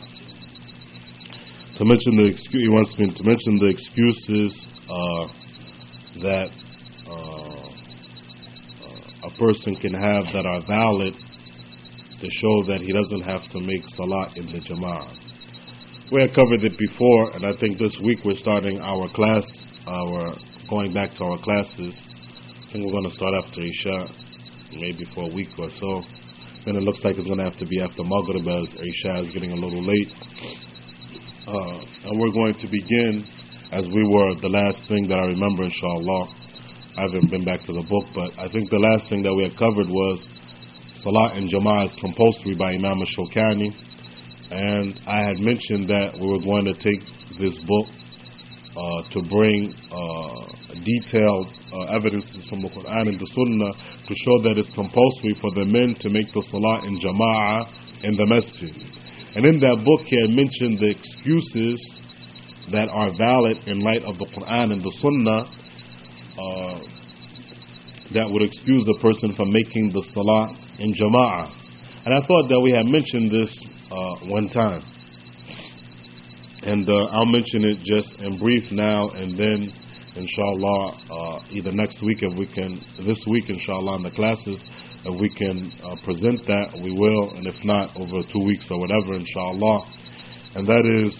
To mention the excuse, he wants me to mention the excuses uh, that uh, uh, a person can have that are valid to show that he doesn't have to make salat in the jama'ah. We had covered it before, and I think this week we're starting our class, our going back to our classes. I think we're going to start after Isha, maybe for a week or so. Then it looks like it's going to have to be after Maghrib, as Isha is getting a little late. Uh, and we're going to begin, as we were, the last thing that I remember, inshallah. I haven't been back to the book, but I think the last thing that we had covered was Salat in Jama'ah is compulsory by Imam al-Shawkani. And I had mentioned that we were going to take this book uh, to bring uh, detailed uh, evidences from the Quran and the Sunnah to show that it's compulsory for the men to make the salah in jama'ah in the masjid. And in that book he had mentioned the excuses that are valid in light of the Quran and the Sunnah uh, that would excuse a person from making the salah in jama'ah. And I thought that we had mentioned this uh, one time. And uh, I'll mention it just in brief now, and then inshallah uh, either next week if we can, this week inshallah in the classes, if we can uh, present that, we will, and if not, over two weeks or whatever inshallah. And that is,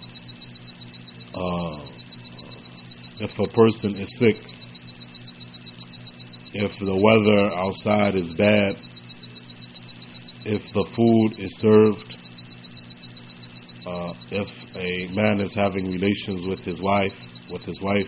uh, if a person is sick, if the weather outside is bad, if the food is served, uh, if a man is having relations with his wife, with his wife,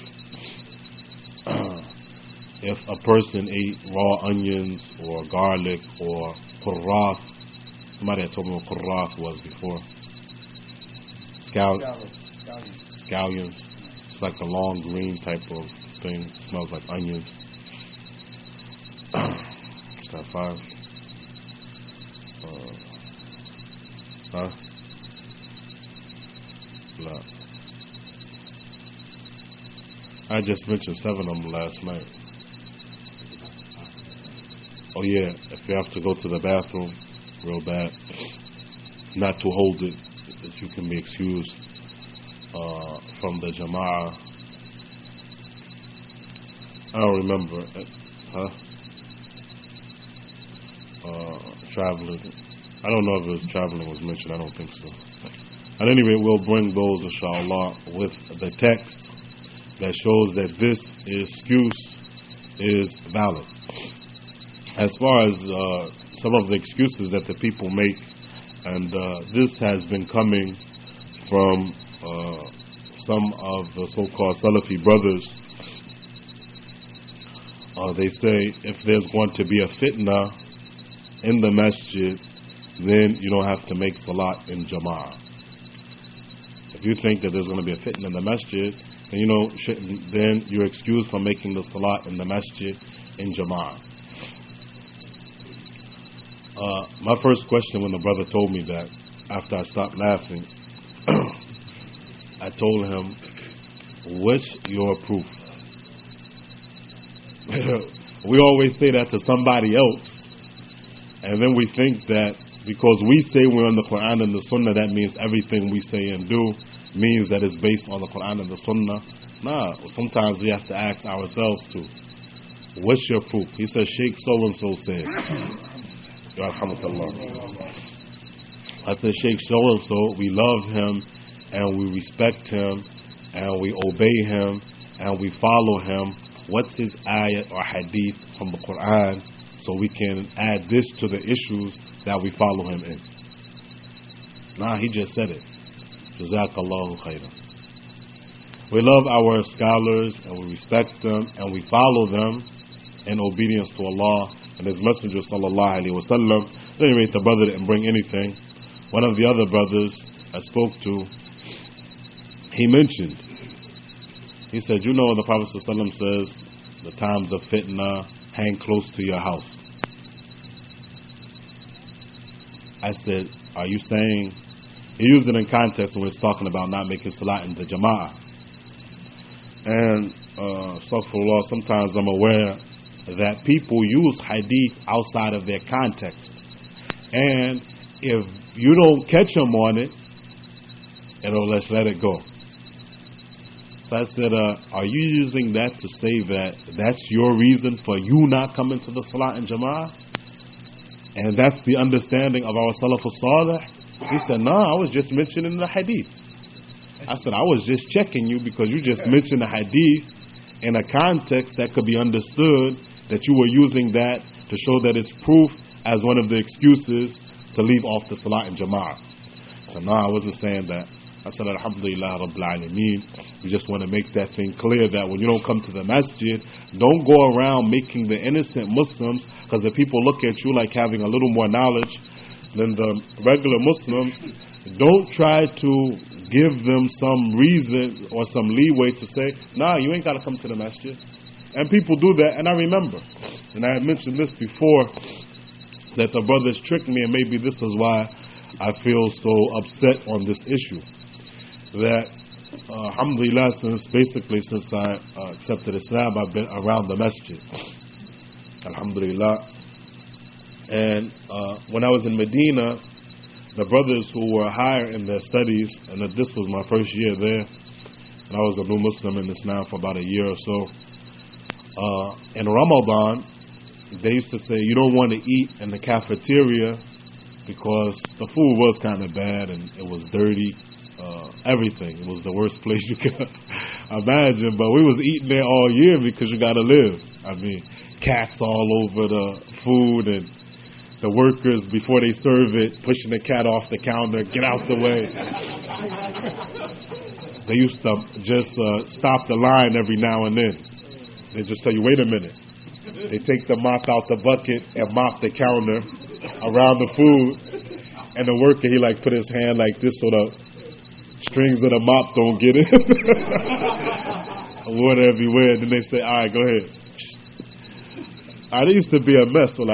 if a person ate raw onions or garlic or qurraf. Somebody had told me what qurraf was before. Scal- Scallions. It's like a long green type of thing. It smells like onions. Is that five? Uh, huh? No. I just mentioned seven of them last night. Oh yeah, if you have to go to the bathroom real bad, not to hold it, that you can be excused uh, from the jama'ah. I don't remember. Huh? Uh, traveling. I don't know if it was traveling was mentioned. I don't think so. At any rate, we'll bring those, inshallah, with the text that shows that this excuse is valid. As far as uh, some of the excuses that the people make, and uh, this has been coming from uh, some of the so-called Salafi brothers. Uh, they say if there's going to be a fitna in the masjid, then you don't have to make salat in jama'ah. If you think that there's going to be a fitna in the masjid, then you know, then you're excused from making the salat in the masjid in jama'ah. Uh, my first question when the brother told me that, after I stopped laughing, I told him, what's your proof? We always say that to somebody else, and then we think that because we say we're on the Quran and the Sunnah, that means everything we say and do means that it's based on the Quran and the Sunnah. Nah, sometimes we have to ask ourselves too, what's your proof? He says, Sheikh so-and-so said. I said, Sheikh so-and-so, we love him and we respect him and we obey him and we follow him. What's his ayat or hadith from the Quran so we can add this to the issues that we follow him in? Nah, he just said it. Jazakallahu khairan. We love our scholars and we respect them and we follow them in obedience to Allah and His Messenger sallallahu alaihi wasallam. Anyway, the brother didn't bring anything. One of the other brothers I spoke to, he mentioned, he said, you know, the Prophet sallallahu alaihi wasallam says, the times of fitna, hang close to your house. I said, are you saying, he used it in context when he was talking about not making salat in the jama'ah. And, uh, astaghfirullah, sometimes I'm aware that people use hadith outside of their context. And if you don't catch them on it, you know, let's let it go. So I said, uh, are you using that to say that that's your reason for you not coming to the salat in jama'ah? And that's the understanding of our Salaf al-Salih? He said, no, I was just mentioning the hadith. I said, I was just checking you because you just mentioned the hadith in a context that could be understood, that you were using that to show that it's proof as one of the excuses to leave off the salat in jama'ah. So no, I wasn't saying that. I said, Alhamdulillah Rabbil Alameen. We just want to make that thing clear that when you don't come to the masjid, don't go around making the innocent Muslims, because the people look at you like having a little more knowledge than the regular Muslims. Don't try to give them some reason or some leeway to say, nah, you ain't got to come to the masjid. And people do that, and I remember, and I had mentioned this before, that the brothers tricked me, and maybe this is why I feel so upset on this issue. That, uh, alhamdulillah, since basically since I uh, accepted Islam, I've been around the masjid. Alhamdulillah. And uh, when I was in Medina, the brothers who were higher in their studies, and that this was my first year there, and I was a new Muslim in Islam for about a year or so, uh, in Ramadan, they used to say, you don't want to eat in the cafeteria because the food was kind of bad and it was dirty, uh, everything. It was the worst place you could imagine, but we was eating there all year because you got to live. I mean, cats all over the food, and the workers, before they serve it, pushing the cat off the counter, get out the way. They used to just uh, stop the line every now and then. They just tell you, wait a minute. They take the mop out the bucket and mop the counter around the food, and the worker, he like put his hand like this so the strings of the mop don't get in. Water everywhere. Then they say, all right, go ahead. Uh, it used to be a mess. And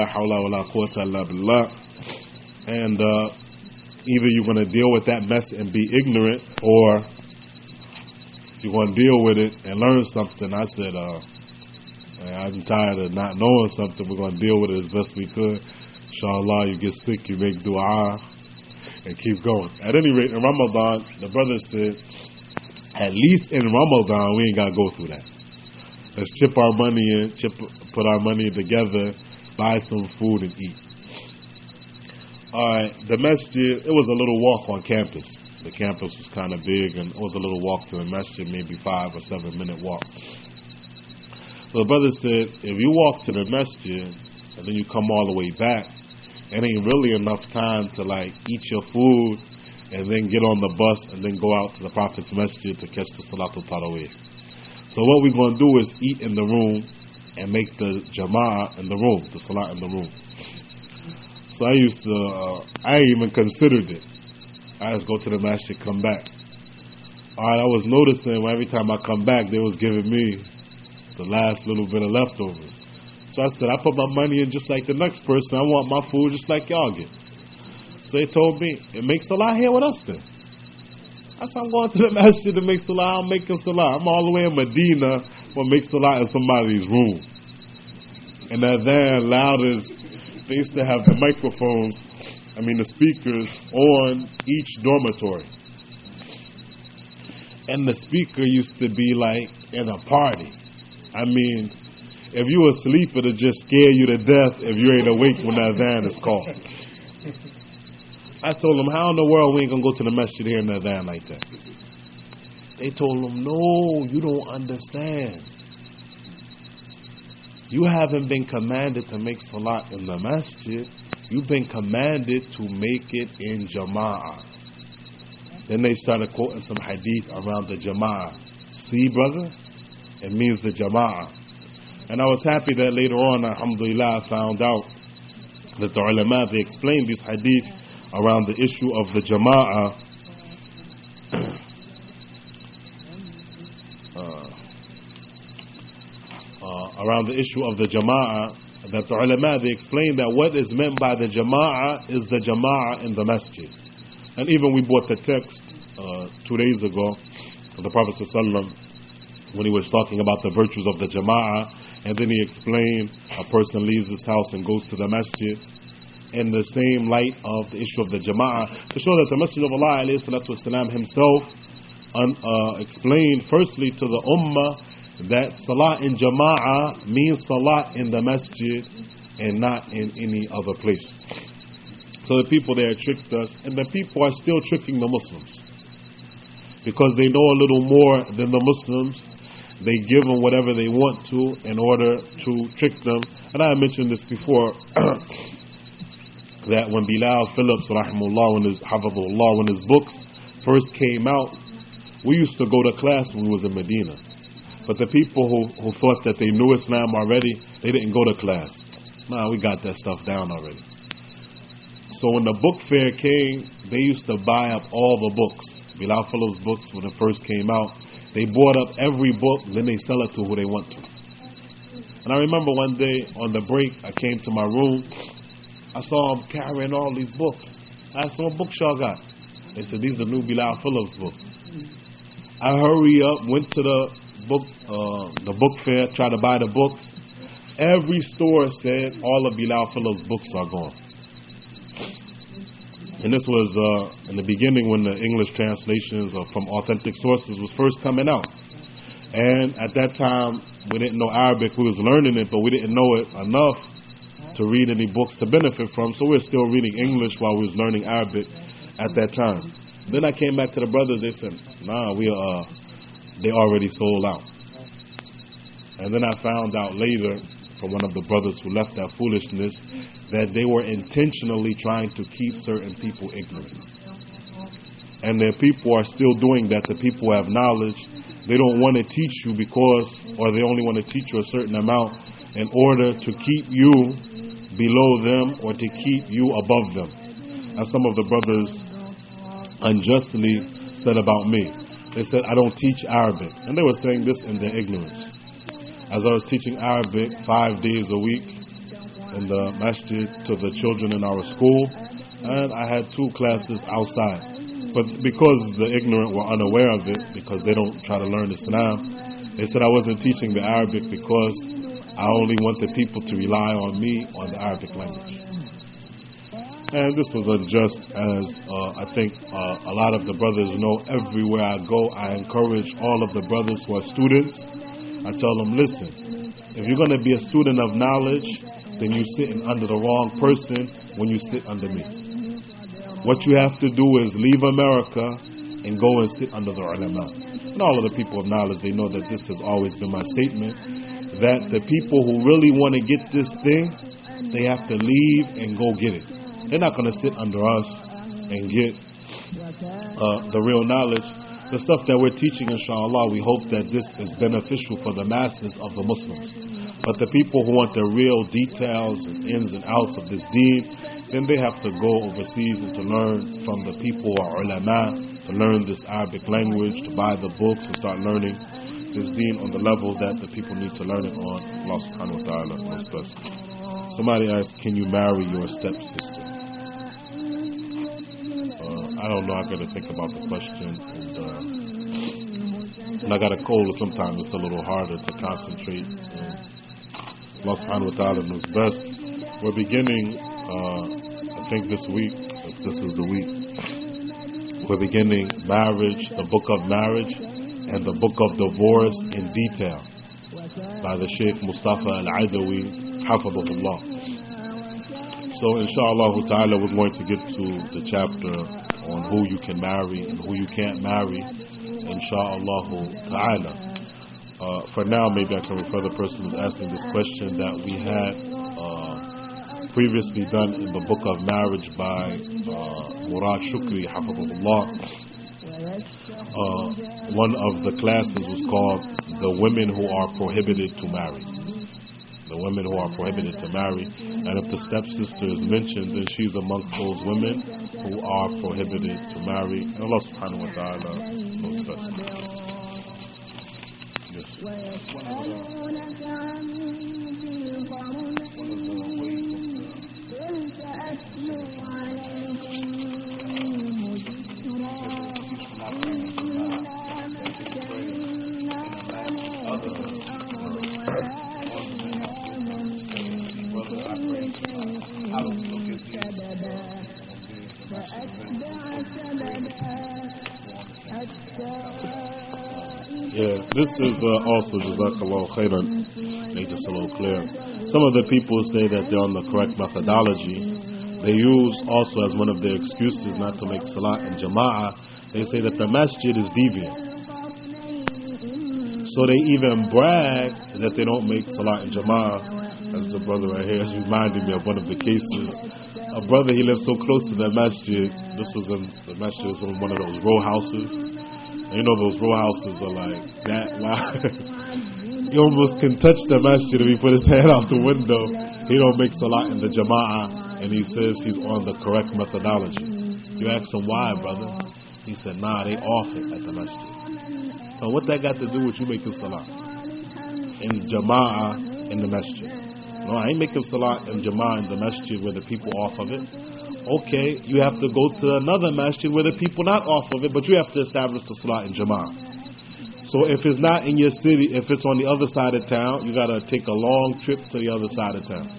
uh, either you're going to deal with that mess and be ignorant, or you're going to deal with it and learn something. I said, uh, I'm tired of not knowing something. We're going to deal with it as best we could. Inshallah, you get sick, you make dua, and keep going. At any rate, in Ramadan, the brother said, at least in Ramadan, we ain't got to go through that. Let's chip our money in, chip, put our money together, buy some food and eat. Alright, the masjid, it was a little walk on campus. The campus was kind of big, and it was a little walk to the masjid, maybe five or seven minute walk. So the brother said, if you walk to the masjid, and then you come all the way back, it ain't really enough time to like eat your food, and then get on the bus, and then go out to the Prophet's masjid to catch the Salatul Taraweeh. So what we're going to do is eat in the room and make the jama'ah in the room, the salat in the room. So I used to, uh, I ain't even considered it. I just go to the masjid, come back. Alright, I was noticing every time I come back, they was giving me the last little bit of leftovers. So I said, I put my money in just like the next person. I want my food just like y'all get. So they told me, it makes salah here with us then. I said, I'm going to the masjid to make salah. I'm making salah. I'm all the way in Medina for make salah in somebody's room. And that there loud as they used to have the microphones, I mean the speakers, on each dormitory. And the speaker used to be like in a party. I mean, if you were asleep, it'll just scare you to death if you ain't awake when that adhan is called. I told them, how in the world we ain't going to go to the masjid here in the adhan like that? They told them, no, you don't understand. You haven't been commanded to make salat in the masjid. You've been commanded to make it in jama'ah. Then they started quoting some hadith around the jama'ah. See, brother? It means the jama'ah. And I was happy that later on, alhamdulillah, I found out that the ulama, they explained this hadith around the issue of the jama'ah. uh, uh, around the issue of the jama'ah, that the ulama, they explained that what is meant by the jama'ah is the jama'ah in the masjid. And even we brought the text uh, two days ago of the Prophet ﷺ when he was talking about the virtues of the jama'ah, and then he explained a person leaves his house and goes to the masjid in the same light of the issue of the jama'ah, to show that the Messenger of Allah alayhi salatu wasalam himself un, uh, explained firstly to the ummah that salah in jama'ah means salah in the masjid and not in any other place. So the people there tricked us, and the people are still tricking the Muslims because they know a little more than the Muslims. They give them whatever they want to in order to trick them. And I mentioned this before that when Bilal Phillips, rahimahullah, when his, hafidhullah, when his books first came out, we used to go to class when we was in Medina. But the people who, who thought that they knew Islam already, they didn't go to class. Nah, we got that stuff down already. So when the book fair came, they used to buy up all the books. Bilal Phillips books, when it first came out, they bought up every book, then they sell it to who they want to. And I remember one day on the break, I came to my room, I saw them carrying all these books. I asked them, what books y'all got? They said, these are new Bilal Phillips books. I hurry up, went to the book, uh, the book fair, tried to buy the books. Every store said all of Bilal Phillips books are gone. And this was uh, in the beginning when the English translations of, from authentic sources was first coming out. And at that time, we didn't know Arabic. We was learning it, but we didn't know it enough to read any books to benefit from. So we were still reading English while we was learning Arabic at that time. Then I came back to the brothers. They said, nah, we uh, they already sold out. And then I found out later from one of the brothers who left that foolishness that they were intentionally trying to keep certain people ignorant. And their people are still doing that. The people who have knowledge, they don't want to teach you because, or they only want to teach you a certain amount in order to keep you below them or to keep you above them. As some of the brothers unjustly said about me. They said, I don't teach Arabic. And they were saying this in their ignorance. As I was teaching Arabic five days a week in the masjid to the children in our school, and I had two classes outside. But because the ignorant were unaware of it, because they don't try to learn Islam, they said I wasn't teaching the Arabic because I only wanted people to rely on me on the Arabic language. And this was unjust, as uh, I think uh, a lot of the brothers know. Everywhere I go, I encourage all of the brothers who are students. I tell them, listen, if you're going to be a student of knowledge, then you're sitting under the wrong person when you sit under me. What you have to do is leave America and go and sit under the ulama. And all of the people of knowledge, they know that this has always been my statement, that the people who really want to get this thing, they have to leave and go get it. They're not going to sit under us and get uh, the real knowledge. The stuff that we're teaching, inshallah, we hope that this is beneficial for the masses of the Muslims. But the people who want the real details and ins and outs of this deen, then they have to go overseas and to learn from the people who are ulama, to learn this Arabic language, to buy the books and start learning this deen on the level that the people need to learn it on. Allah subhanahu wa ta'ala knows best. Somebody asked, can you marry your stepsister? I don't know, I got to think about the question, and, uh, and I got a cold, so sometimes it's a little harder to concentrate. And Allah subhanahu wa ta'ala knows best. We're beginning, uh, I think this week, if this is the week, we're beginning marriage, the book of marriage, and the book of divorce in detail by the Sheikh Mustafa Al-Adawi, Hafidhahullah. So inshallah ta'ala, we're going to get to the chapter on who you can marry and who you can't marry, inshallah ta'ala. Uh, for now, maybe I can refer the person who's asking this question that we had uh, previously done in the book of marriage by uh, Murad Shukri, Hafidhahullah. Uh, one of the classes was called The Women Who Are Prohibited to Marry. The women who are prohibited to marry. And if the stepsister is mentioned, then she's amongst those women who are prohibited to marry. And Allah subhanahu wa ta'ala knows best. Yes. Yeah, this is uh, also, Jazakallah khairan, make this a little clear. Some of the people say that they're on the correct methodology. They use also as one of their excuses not to make salah in jama'ah, they say that the masjid is deviant. So they even brag that they don't make salah in jama'ah. As the brother right here is reminding me of one of the cases. A brother, he lived so close to the masjid. This was in, the masjid was in one of those row houses. And you know those row houses are like that wide. He almost can touch the masjid if he put his head out the window. He don't make salah in the jama'ah, and he says he's on the correct methodology. You ask him why, brother. He said, nah, they off it at the masjid. So what that got to do with you making salah? In jama'ah in the masjid. No, I ain't making salah in jama'ah in the masjid where the people off of it. Okay, you have to go to another masjid where the people not off of it, but you have to establish the salah in jama'ah. So if it's not in your city, if it's on the other side of town, you got to take a long trip to the other side of town.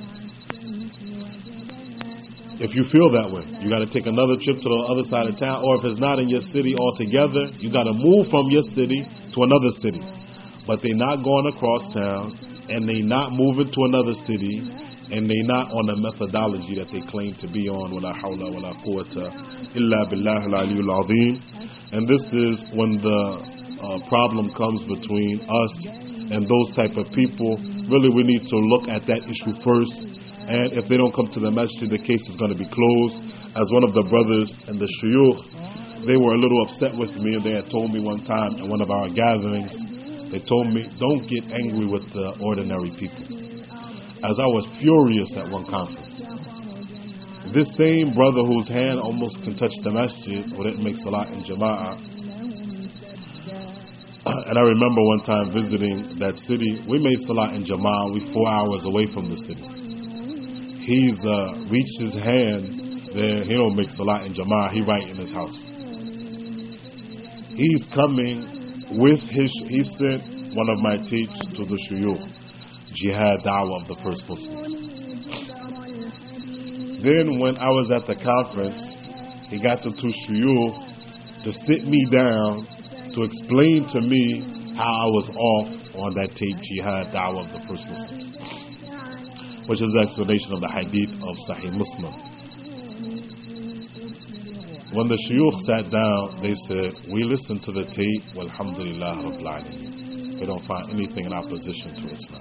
If you feel that way, you got to take another trip to the other side of town. Or if it's not in your city altogether, you got to move from your city to another city. But they not going across town, and they not moving to another city, and they not on the methodology that they claim to be on. Wala hawla wala quwwata illa billahi al-aliyyul azim. And this is when the uh, problem comes between us and those type of people. Really, we need to look at that issue first. And if they don't come to the masjid, the case is going to be closed. As one of the brothers and the shuyukh, they were a little upset with me, and they had told me one time in one of our gatherings, they told me, don't get angry with the ordinary people. As I was furious at one conference. This same brother whose hand almost can touch the masjid, or didn't make salah in jama'ah, and I remember one time visiting that city, we made salah in jama'ah, we four hours away from the city. He's uh, reached his hand there. He don't make salah in jama'ah. He right in his house. He's coming with his. He sent one of my teach to the shuyukh, jihad da'wah of the first Muslims. Then when I was at the conference, he got the two shuyukh to sit me down to explain to me how I was off on that tape, jihad da'wah of the first Muslims, which is the explanation of the hadith of Sahih Muslim. When the shuyukh sat down, they said, we listened to the tape, walhamdulillah rabbil alameen. We don't find anything in opposition to Islam.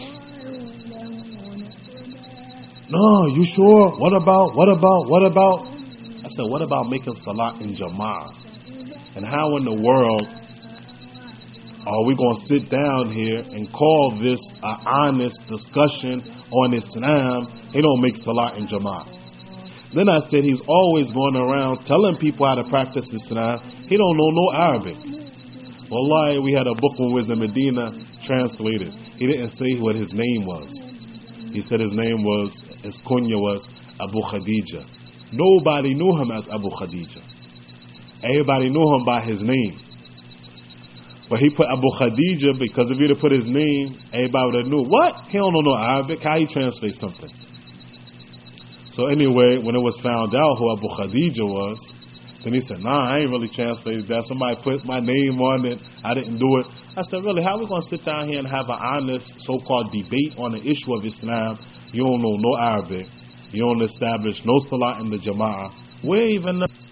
No, you sure? What about, what about, what about? I said, what about making salah in jama'ah? And how in the world are we going to sit down here and call this an honest discussion on Islam? He don't make salah in jama'ah. Then I said, he's always going around telling people how to practice Islam. He don't know no Arabic. Wallahi, we had a book when we was in Medina translated. He didn't say what his name was. He said his name was, his kunya was Abu Khadija. Nobody knew him as Abu Khadija. Everybody knew him by his name. But he put Abu Khadija because if he'd have put his name, everybody would have knew. What? He don't know no Arabic. How he translate something? So anyway, when it was found out who Abu Khadija was, then he said, nah, I ain't really translated that. Somebody put my name on it. I didn't do it. I said, really, how are we going to sit down here and have an honest so-called debate on the issue of Islam? You don't know no Arabic. You don't establish no salah in the jama'ah. Where even...